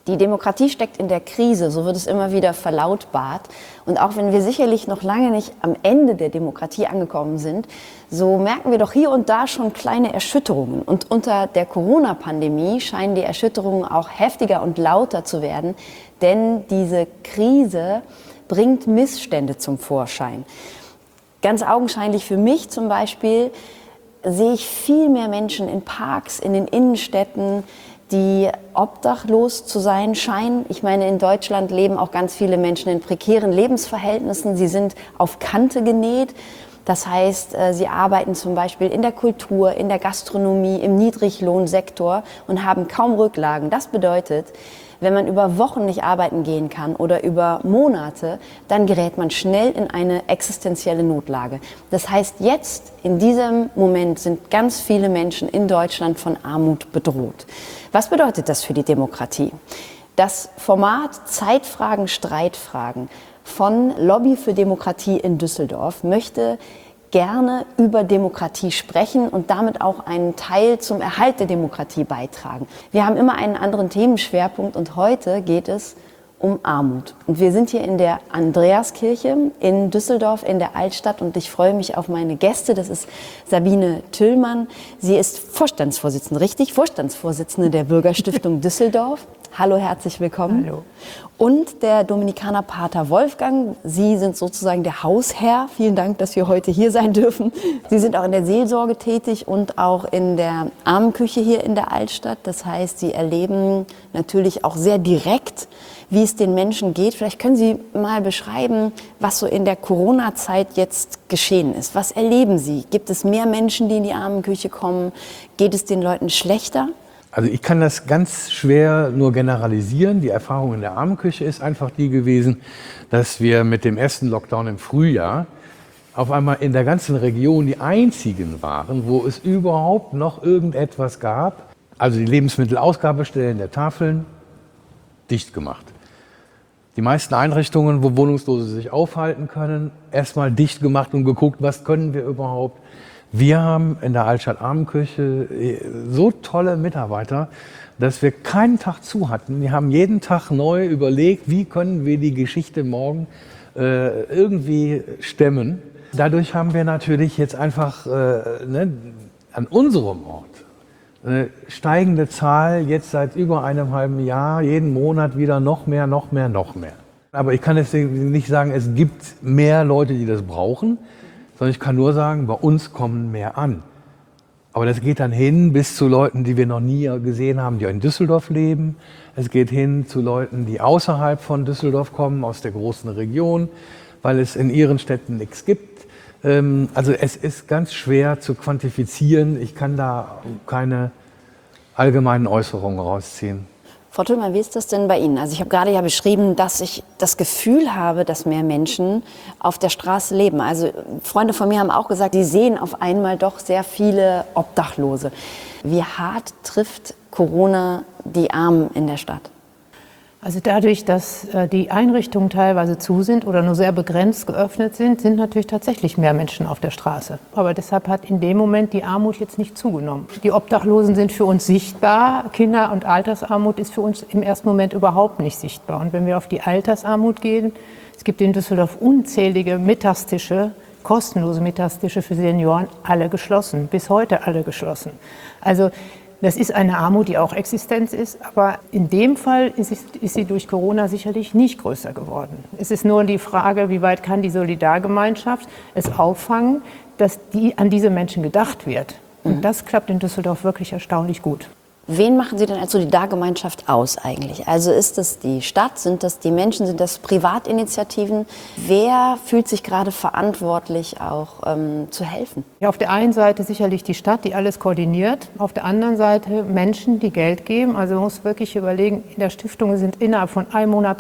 Die Demokratie steckt in der Krise, so wird es immer wieder verlautbart. Und auch wenn wir sicherlich noch lange nicht am Ende der Demokratie angekommen sind, so merken wir doch hier und da schon kleine Erschütterungen. Und unter der Corona-Pandemie scheinen die Erschütterungen auch heftiger und lauter zu werden, denn diese Krise bringt Missstände zum Vorschein. Ganz augenscheinlich für mich zum Beispiel sehe ich viel mehr Menschen in Parks, in den Innenstädten, die obdachlos zu sein scheinen. Ich meine, in Deutschland leben auch ganz viele Menschen in prekären Lebensverhältnissen. Sie sind auf Kante genäht. Das heißt, sie arbeiten zum Beispiel in der Kultur, in der Gastronomie, im Niedriglohnsektor und haben kaum Rücklagen. Das bedeutet, wenn man über Wochen nicht arbeiten gehen kann oder über Monate, dann gerät man schnell in eine existenzielle Notlage. Das heißt, jetzt, in diesem Moment, sind ganz viele Menschen in Deutschland von Armut bedroht. Was bedeutet das für die Demokratie? Das Format Zeitfragen, Streitfragen von Lobby für Demokratie in Düsseldorf möchte gerne über Demokratie sprechen und damit auch einen Teil zum Erhalt der Demokratie beitragen. Wir haben immer einen anderen Themenschwerpunkt und heute geht es um Armut. Und wir sind hier in der Andreaskirche in Düsseldorf in der Altstadt und ich freue mich auf meine Gäste. Das ist Sabine Tüllmann. Sie ist Vorstandsvorsitzende, richtig? Vorstandsvorsitzende der Bürgerstiftung Düsseldorf. Hallo, herzlich willkommen. Hallo. Und der Dominikaner Pater Wolfgang. Sie sind sozusagen der Hausherr. Vielen Dank, dass wir heute hier sein dürfen. Sie sind auch in der Seelsorge tätig und auch in der Armenküche hier in der Altstadt. Das heißt, Sie erleben natürlich auch sehr direkt, wie es den Menschen geht. Vielleicht können Sie mal beschreiben, was so in der Corona-Zeit jetzt geschehen ist. Was erleben Sie? Gibt es mehr Menschen, die in die Armenküche kommen? Geht es den Leuten schlechter? Also ich kann das ganz schwer nur generalisieren. Die Erfahrung in der Armenküche ist einfach die gewesen, dass wir mit dem ersten Lockdown im Frühjahr auf einmal in der ganzen Region die einzigen waren, wo es überhaupt noch irgendetwas gab. Also die Lebensmittelausgabestellen der Tafeln dicht gemacht. Die meisten Einrichtungen, wo Wohnungslose sich aufhalten können, erstmal dicht gemacht und geguckt, was können wir überhaupt. Wir haben in der Altstadt Armenküche so tolle Mitarbeiter, dass wir keinen Tag zu hatten. Wir haben jeden Tag neu überlegt, wie können wir die Geschichte morgen irgendwie stemmen. Dadurch haben wir natürlich jetzt einfach an unserem Ort eine steigende Zahl, jetzt seit über einem halben Jahr, jeden Monat wieder noch mehr. Aber ich kann jetzt nicht sagen, es gibt mehr Leute, die das brauchen, sondern ich kann nur sagen, bei uns kommen mehr an. Aber das geht dann hin bis zu Leuten, die wir noch nie gesehen haben, die in Düsseldorf leben. Es geht hin zu Leuten, die außerhalb von Düsseldorf kommen, aus der großen Region, weil es in ihren Städten nichts gibt. Also es ist ganz schwer zu quantifizieren. Ich kann da keine allgemeinen Äußerungen rausziehen. Frau Tüllmann, wie ist das denn bei Ihnen? Also ich habe gerade ja beschrieben, dass ich das Gefühl habe, dass mehr Menschen auf der Straße leben. Also Freunde von mir haben auch gesagt, sie sehen auf einmal doch sehr viele Obdachlose. Wie hart trifft Corona die Armen in der Stadt? Also dadurch, dass die Einrichtungen teilweise zu sind oder nur sehr begrenzt geöffnet sind, sind natürlich tatsächlich mehr Menschen auf der Straße. Aber deshalb hat in dem Moment die Armut jetzt nicht zugenommen. Die Obdachlosen sind für uns sichtbar. Kinder- und Altersarmut ist für uns im ersten Moment überhaupt nicht sichtbar. Und wenn wir auf die Altersarmut gehen, es gibt in Düsseldorf unzählige Mittagstische, kostenlose Mittagstische für Senioren, alle geschlossen, bis heute alle geschlossen. Also das ist eine Armut, die auch Existenz ist, aber in dem Fall ist sie durch Corona sicherlich nicht größer geworden. Es ist nur die Frage, wie weit kann die Solidargemeinschaft es auffangen, dass an diese Menschen gedacht wird. Und das klappt in Düsseldorf wirklich erstaunlich gut. Wen machen Sie denn als Solidargemeinschaft aus eigentlich? Also ist das die Stadt, sind das die Menschen, sind das Privatinitiativen? Wer fühlt sich gerade verantwortlich, auch zu helfen? Ja, auf der einen Seite sicherlich die Stadt, die alles koordiniert. Auf der anderen Seite Menschen, die Geld geben. Also man muss wirklich überlegen, in der Stiftung sind innerhalb von einem Monat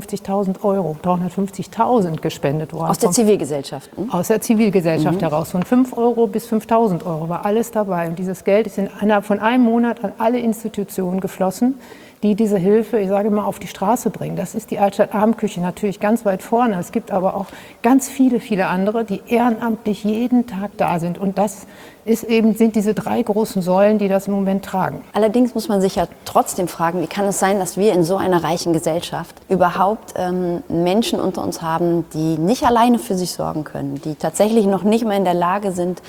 350.000 gespendet worden. Aus der Zivilgesellschaft? Aus der Zivilgesellschaft heraus. Von 5 Euro bis 5.000 Euro war alles dabei. Und dieses Geld ist innerhalb von einem Monat an alle Institutionen geflossen, die diese Hilfe, ich sage mal, auf die Straße bringen. Das ist die Altstadt-Armenküche natürlich ganz weit vorne. Es gibt aber auch ganz viele, viele andere, die ehrenamtlich jeden Tag da sind. Und das sind diese 3 großen Säulen, die das im Moment tragen. Allerdings muss man sich ja trotzdem fragen, wie kann es sein, dass wir in so einer reichen Gesellschaft überhaupt Menschen unter uns haben, die nicht alleine für sich sorgen können, die tatsächlich noch nicht mal in der Lage sind,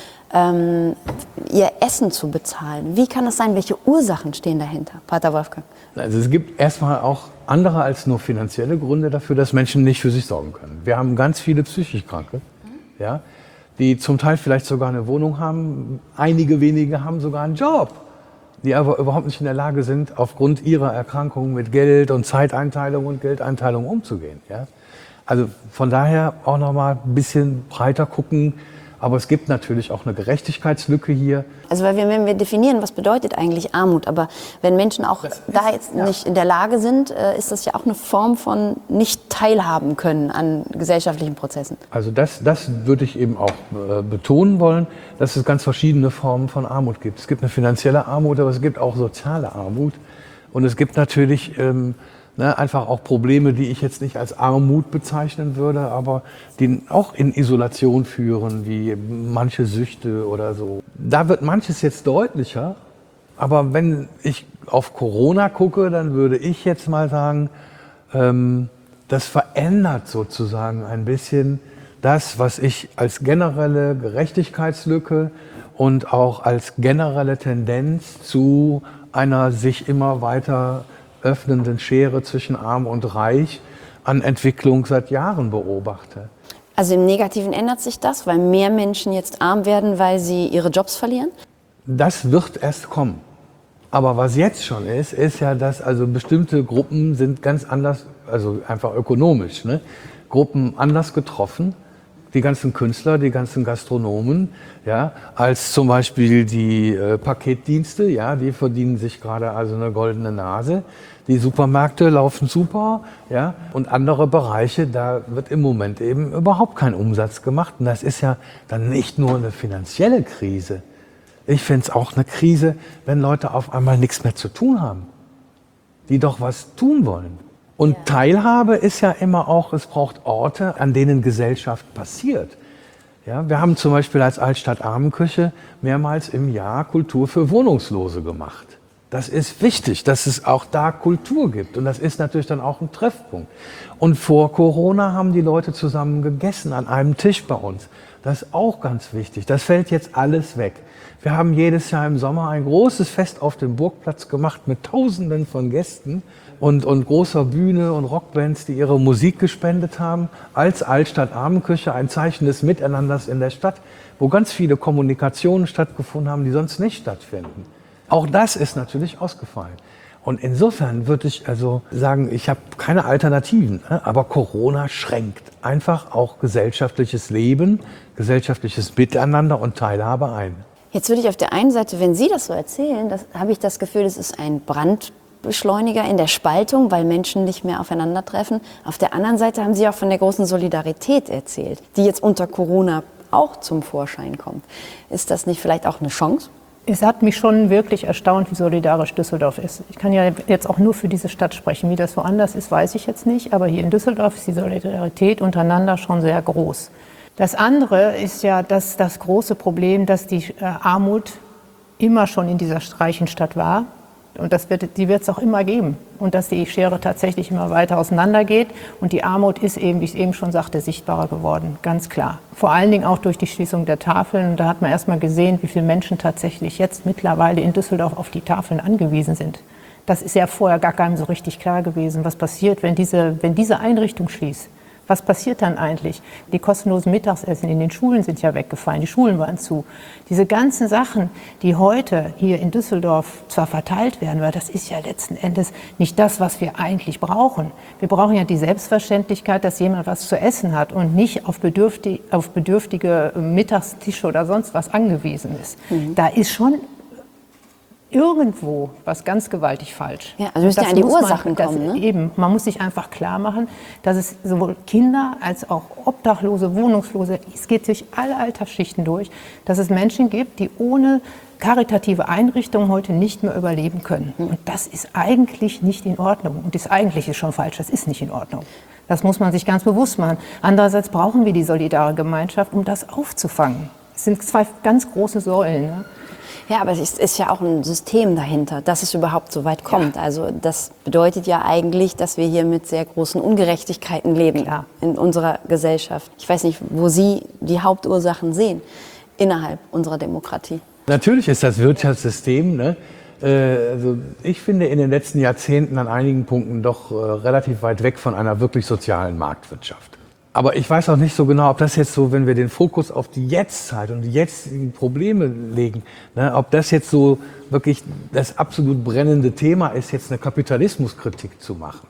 ihr Essen zu bezahlen. Wie kann das sein? Welche Ursachen stehen dahinter, Pater Wolfgang? Also es gibt erstmal auch andere als nur finanzielle Gründe dafür, dass Menschen nicht für sich sorgen können. Wir haben ganz viele psychisch Kranke, ja, die zum Teil vielleicht sogar eine Wohnung haben. Einige wenige haben sogar einen Job, die aber überhaupt nicht in der Lage sind, aufgrund ihrer Erkrankung mit Geld und Zeiteinteilung und Geldeinteilung umzugehen. Ja. Also von daher auch noch mal ein bisschen breiter gucken. Aber es gibt natürlich auch eine Gerechtigkeitslücke hier. Also weil wenn wir definieren, was bedeutet eigentlich Armut, aber wenn Menschen auch da jetzt nicht in der Lage sind, ist das ja auch eine Form von nicht teilhaben können an gesellschaftlichen Prozessen. Also das würde ich eben auch betonen wollen, dass es ganz verschiedene Formen von Armut gibt. Es gibt eine finanzielle Armut, aber es gibt auch soziale Armut. Und es gibt natürlich einfach auch Probleme, die ich jetzt nicht als Armut bezeichnen würde, aber die auch in Isolation führen, wie manche Süchte oder so. Da wird manches jetzt deutlicher, aber wenn ich auf Corona gucke, dann würde ich jetzt mal sagen, das verändert sozusagen ein bisschen das, was ich als generelle Gerechtigkeitslücke und auch als generelle Tendenz zu einer sich immer weiter öffnenden Schere zwischen Arm und Reich an Entwicklung seit Jahren beobachte. Also im Negativen ändert sich das, weil mehr Menschen jetzt arm werden, weil sie ihre Jobs verlieren? Das wird erst kommen. Aber was jetzt schon ist ja, dass also bestimmte Gruppen sind ganz anders, also einfach ökonomisch, Gruppen anders getroffen. Die ganzen Künstler, die ganzen Gastronomen, ja, als zum Beispiel die Paketdienste, ja, die verdienen sich gerade also eine goldene Nase. Die Supermärkte laufen super, ja, und andere Bereiche, da wird im Moment eben überhaupt kein Umsatz gemacht. Und das ist ja dann nicht nur eine finanzielle Krise. Ich finde es auch eine Krise, wenn Leute auf einmal nichts mehr zu tun haben, die doch was tun wollen. Und Teilhabe ist ja immer auch, es braucht Orte, an denen Gesellschaft passiert. Ja, wir haben zum Beispiel als Altstadt-Armenküche mehrmals im Jahr Kultur für Wohnungslose gemacht. Das ist wichtig, dass es auch da Kultur gibt. Und das ist natürlich dann auch ein Treffpunkt. Und vor Corona haben die Leute zusammen gegessen an einem Tisch bei uns. Das ist auch ganz wichtig. Das fällt jetzt alles weg. Wir haben jedes Jahr im Sommer ein großes Fest auf dem Burgplatz gemacht mit Tausenden von Gästen und großer Bühne und Rockbands, die ihre Musik gespendet haben, als Altstadt-Armenküche, ein Zeichen des Miteinanders in der Stadt, wo ganz viele Kommunikationen stattgefunden haben, die sonst nicht stattfinden. Auch das ist natürlich ausgefallen. Und insofern würde ich also sagen, ich habe keine Alternativen, aber Corona schränkt einfach auch gesellschaftliches Leben, gesellschaftliches Miteinander und Teilhabe ein. Jetzt würde ich auf der einen Seite, wenn Sie das so erzählen, habe ich das Gefühl, es ist ein Brandbeschleuniger in der Spaltung, weil Menschen nicht mehr aufeinandertreffen. Auf der anderen Seite haben Sie auch von der großen Solidarität erzählt, die jetzt unter Corona auch zum Vorschein kommt. Ist das nicht vielleicht auch eine Chance? Es hat mich schon wirklich erstaunt, wie solidarisch Düsseldorf ist. Ich kann ja jetzt auch nur für diese Stadt sprechen. Wie das woanders ist, weiß ich jetzt nicht. Aber hier in Düsseldorf ist die Solidarität untereinander schon sehr groß. Das andere ist ja das große Problem, dass die Armut immer schon in dieser reichen Stadt war. Und die wird es auch immer geben. Und dass die Schere tatsächlich immer weiter auseinandergeht. Und die Armut ist eben, wie ich eben schon sagte, sichtbarer geworden, ganz klar. Vor allen Dingen auch durch die Schließung der Tafeln. Und da hat man erst mal gesehen, wie viele Menschen tatsächlich jetzt mittlerweile in Düsseldorf auf die Tafeln angewiesen sind. Das ist ja vorher gar keinem so richtig klar gewesen, was passiert, wenn diese Einrichtung schließt. Was passiert dann eigentlich? Die kostenlosen Mittagsessen in den Schulen sind ja weggefallen, die Schulen waren zu. Diese ganzen Sachen, die heute hier in Düsseldorf zwar verteilt werden, weil das ist ja letzten Endes nicht das, was wir eigentlich brauchen. Wir brauchen ja die Selbstverständlichkeit, dass jemand was zu essen hat und nicht auf bedürftige Mittagstische oder sonst was angewiesen ist. Da ist schon irgendwo was ganz gewaltig falsch. Ja, also wir müssen ja an die Ursachen kommen. Ne? Eben, man muss sich einfach klar machen, dass es sowohl Kinder als auch Obdachlose, Wohnungslose, es geht durch alle Altersschichten durch, dass es Menschen gibt, die ohne karitative Einrichtungen heute nicht mehr überleben können. Und das ist eigentlich nicht in Ordnung. Und das eigentlich ist schon falsch, das ist nicht in Ordnung. Das muss man sich ganz bewusst machen. Andererseits brauchen wir die solidare Gemeinschaft, um das aufzufangen. Es sind zwei ganz große Säulen. Ne? Ja, aber es ist ja auch ein System dahinter, dass es überhaupt so weit kommt. Ja. Also das bedeutet ja eigentlich, dass wir hier mit sehr großen Ungerechtigkeiten leben in unserer Gesellschaft. Ich weiß nicht, wo Sie die Hauptursachen sehen innerhalb unserer Demokratie. Natürlich ist das Wirtschaftssystem, ne? Also ich finde in den letzten Jahrzehnten an einigen Punkten doch relativ weit weg von einer wirklich sozialen Marktwirtschaft. Aber ich weiß auch nicht so genau, ob das jetzt so, wenn wir den Fokus auf die Jetztzeit und die jetzigen Probleme legen, ne, ob das jetzt so wirklich das absolut brennende Thema ist, jetzt eine Kapitalismuskritik zu machen.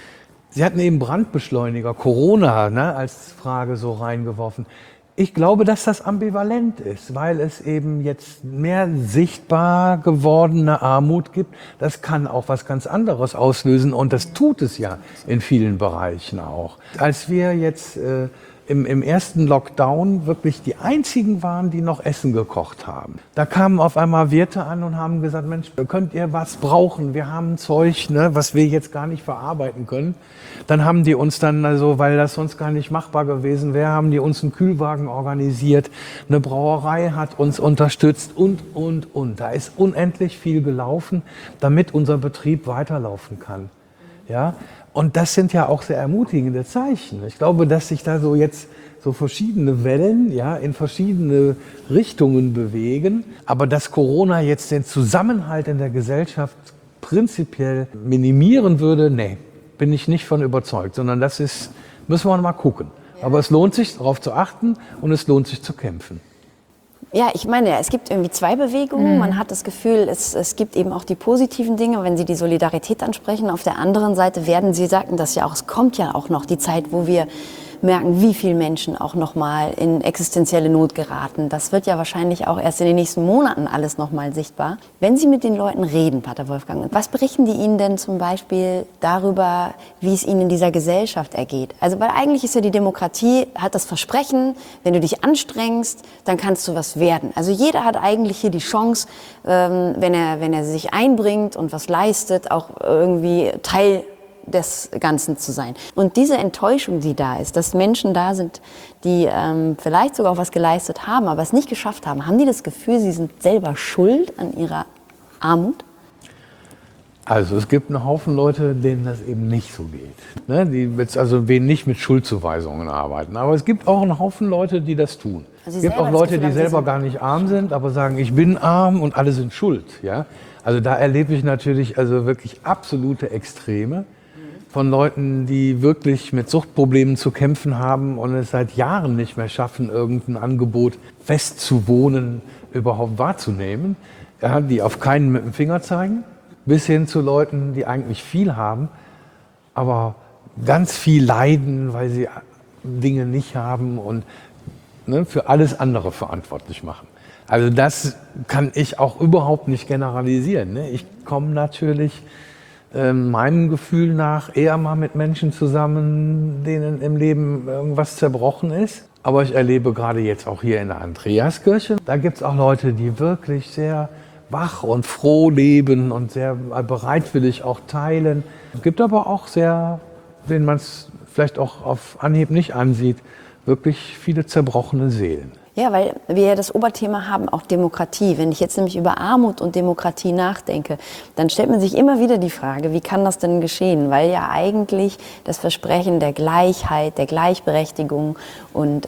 Sie hatten eben Brandbeschleuniger, Corona, ne, als Frage so reingeworfen. Ich glaube, dass das ambivalent ist, weil es eben jetzt mehr sichtbar gewordene Armut gibt. Das kann auch was ganz anderes auslösen und das tut es ja in vielen Bereichen auch. Als wir jetzt im ersten Lockdown wirklich die einzigen waren, die noch Essen gekocht haben. Da kamen auf einmal Wirte an und haben gesagt, Mensch, könnt ihr was brauchen? Wir haben Zeug, ne, was wir jetzt gar nicht verarbeiten können. Dann haben die uns dann, also, weil das sonst gar nicht machbar gewesen wäre, haben die uns einen Kühlwagen organisiert. Eine Brauerei hat uns unterstützt und. Da ist unendlich viel gelaufen, damit unser Betrieb weiterlaufen kann. Ja? Und das sind ja auch sehr ermutigende Zeichen. Ich glaube, dass sich da so jetzt so verschiedene Wellen, ja, in verschiedene Richtungen bewegen. Aber dass Corona jetzt den Zusammenhalt in der Gesellschaft prinzipiell minimieren würde, nee, bin ich nicht von überzeugt. Sondern das ist, müssen wir mal gucken. Aber es lohnt sich, darauf zu achten und es lohnt sich zu kämpfen. Ja, ich meine, es gibt irgendwie zwei Bewegungen. Man hat das Gefühl, es gibt eben auch die positiven Dinge, wenn Sie die Solidarität ansprechen. Auf der anderen Seite werden Sie sagten das ja auch, es kommt ja auch noch die Zeit, wo wir merken, wie viele Menschen auch noch mal in existenzielle Not geraten. Das wird ja wahrscheinlich auch erst in den nächsten Monaten alles noch mal sichtbar. Wenn Sie mit den Leuten reden, Pater Wolfgang, was berichten die Ihnen denn zum Beispiel darüber, wie es ihnen in dieser Gesellschaft ergeht? Also, weil eigentlich ist ja die Demokratie, hat das Versprechen, wenn du dich anstrengst, dann kannst du was werden. Also jeder hat eigentlich hier die Chance, wenn er sich einbringt und was leistet, auch irgendwie Teil des Ganzen zu sein. Und diese Enttäuschung, die da ist, dass Menschen da sind, die vielleicht sogar auch was geleistet haben, aber es nicht geschafft haben, haben die das Gefühl, sie sind selber schuld an ihrer Armut? Also es gibt einen Haufen Leute, denen das eben nicht so geht. Ne? Die jetzt also nicht mit Schuldzuweisungen arbeiten. Aber es gibt auch einen Haufen Leute, die das tun. Also es gibt auch Leute, die selber gar nicht arm sind, aber sagen, ich bin arm und alle sind schuld. Ja? Also da erlebe ich natürlich also wirklich absolute Extreme von Leuten, die wirklich mit Suchtproblemen zu kämpfen haben und es seit Jahren nicht mehr schaffen, irgendein Angebot fest zu wohnen überhaupt wahrzunehmen, ja, die auf keinen mit dem Finger zeigen, bis hin zu Leuten, die eigentlich viel haben, aber ganz viel leiden, weil sie Dinge nicht haben und ne, für alles andere verantwortlich machen. Also das kann ich auch überhaupt nicht generalisieren. Ne? Ich komme natürlich meinem Gefühl nach eher mal mit Menschen zusammen, denen im Leben irgendwas zerbrochen ist. Aber ich erlebe gerade jetzt auch hier in der Andreaskirche, da gibt es auch Leute, die wirklich sehr wach und froh leben und sehr bereitwillig auch teilen. Es gibt aber auch sehr, denen man es vielleicht auch auf Anhieb nicht ansieht, wirklich viele zerbrochene Seelen. Ja, weil wir ja das Oberthema haben, auch Demokratie. Wenn ich jetzt nämlich über Armut und Demokratie nachdenke, dann stellt man sich immer wieder die Frage, wie kann das denn geschehen? Weil ja eigentlich das Versprechen der Gleichheit, der Gleichberechtigung und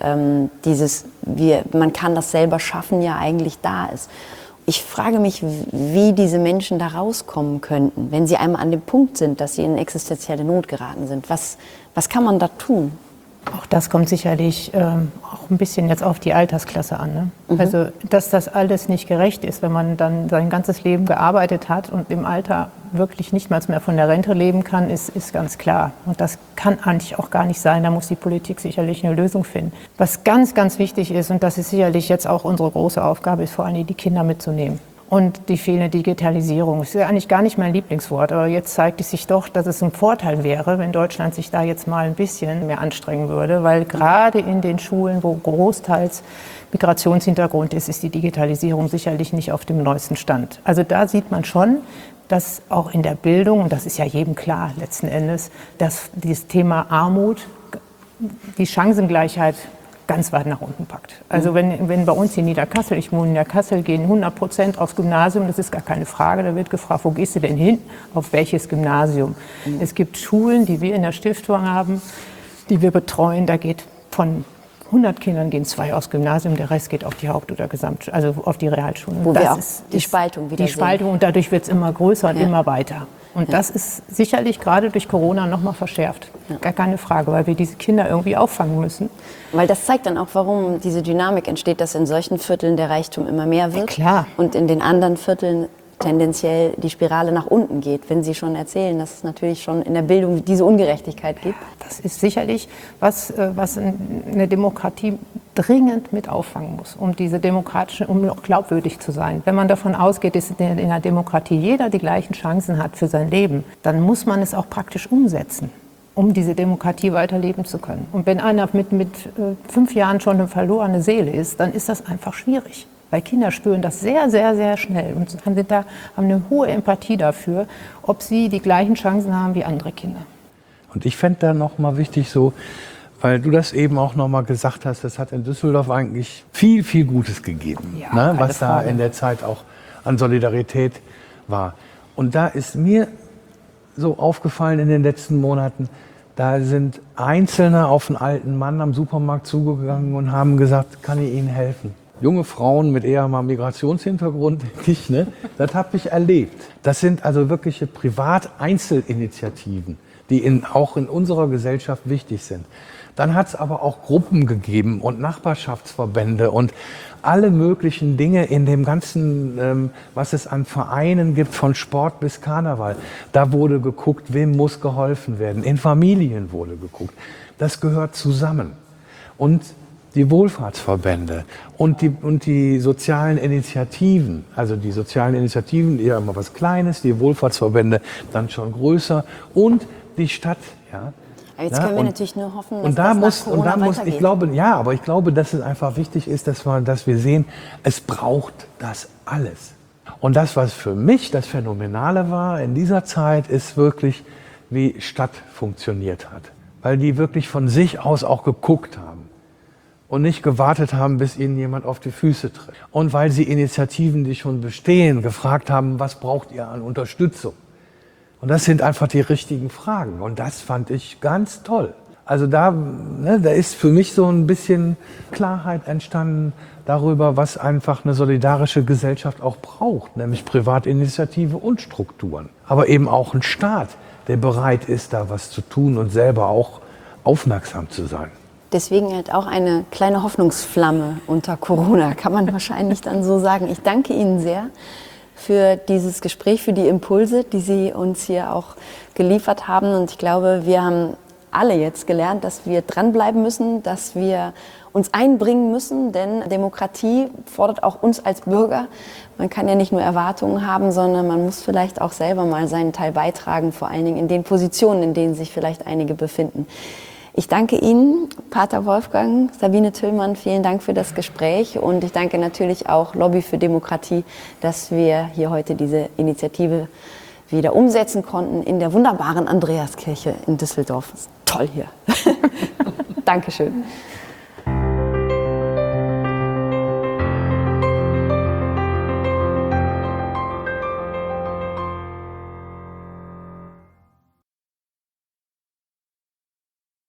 man kann das selber schaffen, ja eigentlich da ist. Ich frage mich, wie diese Menschen da rauskommen könnten, wenn sie einmal an dem Punkt sind, dass sie in existenzielle Not geraten sind. Was kann man da tun? Auch das kommt sicherlich auch ein bisschen jetzt auf die Altersklasse an. Ne? Also, dass das alles nicht gerecht ist, wenn man dann sein ganzes Leben gearbeitet hat und im Alter wirklich nicht mal mehr von der Rente leben kann, ist ganz klar. Und das kann eigentlich auch gar nicht sein. Da muss die Politik sicherlich eine Lösung finden. Was ganz, ganz wichtig ist, und das ist sicherlich jetzt auch unsere große Aufgabe, ist vor allem die Kinder mitzunehmen. Und die fehlende Digitalisierung ist ja eigentlich gar nicht mein Lieblingswort, aber jetzt zeigt es sich doch, dass es ein Vorteil wäre, wenn Deutschland sich da jetzt mal ein bisschen mehr anstrengen würde, weil gerade in den Schulen, wo großteils Migrationshintergrund ist, ist die Digitalisierung sicherlich nicht auf dem neuesten Stand. Also da sieht man schon, dass auch in der Bildung, und das ist ja jedem klar letzten Endes, dass dieses Thema Armut die Chancengleichheit ganz weit nach unten packt. Also wenn bei uns in Niederkassel, ich wohne in Niederkassel, gehen 100% aufs Gymnasium, das ist gar keine Frage, da wird gefragt, wo gehst du denn hin, auf welches Gymnasium? Es gibt Schulen, die wir in der Stiftung haben, die wir betreuen, da geht von 100 Kindern gehen 2 aufs Gymnasium, der Rest geht auf die Haupt- oder also auf die Realschulen. Wo wir auch die Spaltung wieder Die Spaltung sehen. Und dadurch wird es immer größer und immer weiter. Und das ist sicherlich gerade durch Corona noch mal verschärft. Gar keine Frage, weil wir diese Kinder irgendwie auffangen müssen. Weil das zeigt dann auch, warum diese Dynamik entsteht, dass in solchen Vierteln der Reichtum immer mehr wird. Klar. Und in den anderen Vierteln tendenziell die Spirale nach unten geht, wenn Sie schon erzählen, dass es natürlich schon in der Bildung diese Ungerechtigkeit gibt. Das ist sicherlich was eine Demokratie dringend mit auffangen muss, um auch glaubwürdig zu sein. Wenn man davon ausgeht, dass in einer Demokratie jeder die gleichen Chancen hat für sein Leben, dann muss man es auch praktisch umsetzen, um diese Demokratie weiterleben zu können. Und wenn einer mit 5 Jahren schon eine verlorene Seele ist, dann ist das einfach schwierig. Weil Kinder spüren das sehr, sehr, sehr schnell und haben eine hohe Empathie dafür, ob sie die gleichen Chancen haben wie andere Kinder. Und ich fände da noch mal wichtig so, weil du das eben auch noch mal gesagt hast, das hat in Düsseldorf eigentlich viel, viel Gutes gegeben, Ja, ne? keine Was da Frage. in der Zeit auch an Solidarität war. Und da ist mir so aufgefallen in den letzten Monaten, da sind Einzelne auf einen alten Mann am Supermarkt zugegangen und haben gesagt, kann ich Ihnen helfen? Junge Frauen mit eher mal Migrationshintergrund, denke ich, ne? Das habe ich erlebt. Das sind also wirkliche Privat-Einzelinitiativen, die auch in unserer Gesellschaft wichtig sind. Dann hat es aber auch Gruppen gegeben und Nachbarschaftsverbände und alle möglichen Dinge in dem ganzen, was es an Vereinen gibt, von Sport bis Karneval. Da wurde geguckt, wem muss geholfen werden. In Familien wurde geguckt. Das gehört zusammen. Und die Wohlfahrtsverbände und die sozialen Initiativen, also die sozialen Initiativen, eher immer was Kleines, die Wohlfahrtsverbände dann schon größer und die Stadt, ja. Aber jetzt können wir natürlich nur hoffen, dass da das muss, nach Corona weitergeht. ich glaube, dass es einfach wichtig ist, dass wir sehen, es braucht das alles. Und das, was für mich das Phänomenale war in dieser Zeit, ist wirklich, wie Stadt funktioniert hat. Weil die wirklich von sich aus auch geguckt haben. Und nicht gewartet haben, bis ihnen jemand auf die Füße tritt. Und weil sie Initiativen, die schon bestehen, gefragt haben, was braucht ihr an Unterstützung? Und das sind einfach die richtigen Fragen. Und das fand ich ganz toll. Also da ist für mich so ein bisschen Klarheit entstanden darüber, was einfach eine solidarische Gesellschaft auch braucht. Nämlich Privatinitiative und Strukturen. Aber eben auch ein Staat, der bereit ist, da was zu tun und selber auch aufmerksam zu sein. Deswegen halt auch eine kleine Hoffnungsflamme unter Corona, kann man wahrscheinlich dann so sagen. Ich danke Ihnen sehr für dieses Gespräch, für die Impulse, die Sie uns hier auch geliefert haben. Und ich glaube, wir haben alle jetzt gelernt, dass wir dranbleiben müssen, dass wir uns einbringen müssen, denn Demokratie fordert auch uns als Bürger. Man kann ja nicht nur Erwartungen haben, sondern man muss vielleicht auch selber mal seinen Teil beitragen, vor allen Dingen in den Positionen, in denen sich vielleicht einige befinden. Ich danke Ihnen, Pater Wolfgang, Sabine Tillmann, vielen Dank für das Gespräch und ich danke natürlich auch Lobby für Demokratie, dass wir hier heute diese Initiative wieder umsetzen konnten in der wunderbaren Andreaskirche in Düsseldorf. Ist toll hier. Dankeschön.